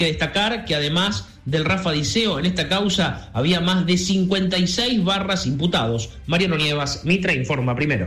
que destacar que además del Rafa Diceo, en esta causa había más de 56 barras imputados. Mariano Nievas, Mitre informa primero.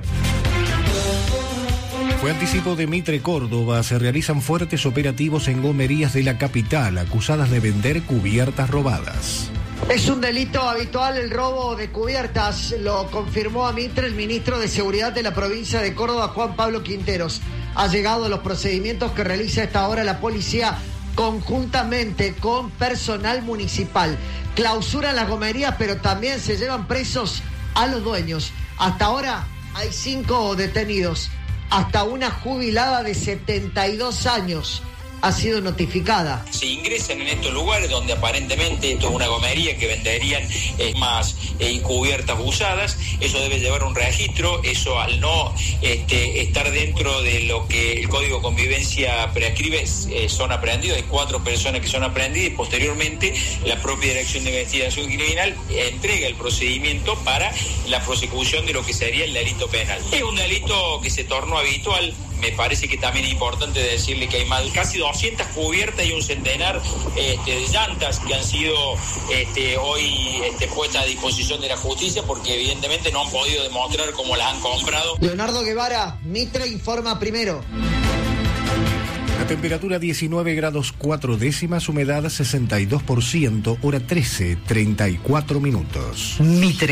Fue anticipo de Mitre Córdoba. Se realizan fuertes operativos en gomerías de la capital, acusadas de vender cubiertas robadas. Es un delito habitual el robo de cubiertas, lo confirmó a Mitre el ministro de Seguridad de la provincia de Córdoba, Juan Pablo Quinteros. Ha llegado a los procedimientos que realiza a esta hora la policía conjuntamente con personal municipal. Clausuran las gomerías, pero también se llevan presos a los dueños. Hasta ahora hay 5 detenidos. Hasta una jubilada de 72 años ha sido notificada. Se ingresan en estos lugares donde aparentemente esto es una gomería que venderían más cubiertas usadas. Eso debe llevar un registro. Eso, al no estar dentro de lo que el Código de Convivencia prescribe, son aprehendidos. Hay 4 personas que son aprehendidas y posteriormente la propia Dirección de Investigación Criminal entrega el procedimiento para la prosecución de lo que sería el delito penal. Es un delito que se tornó habitual. Me parece que también es importante decirle que hay más, casi 200 cubiertas y un centenar de llantas que han sido hoy puestas a disposición de la justicia, porque evidentemente no han podido demostrar cómo las han comprado. Leonardo Guevara, Mitre informa primero. La temperatura 19 grados 4 décimas, humedad 62%, hora 13:34. Mitre.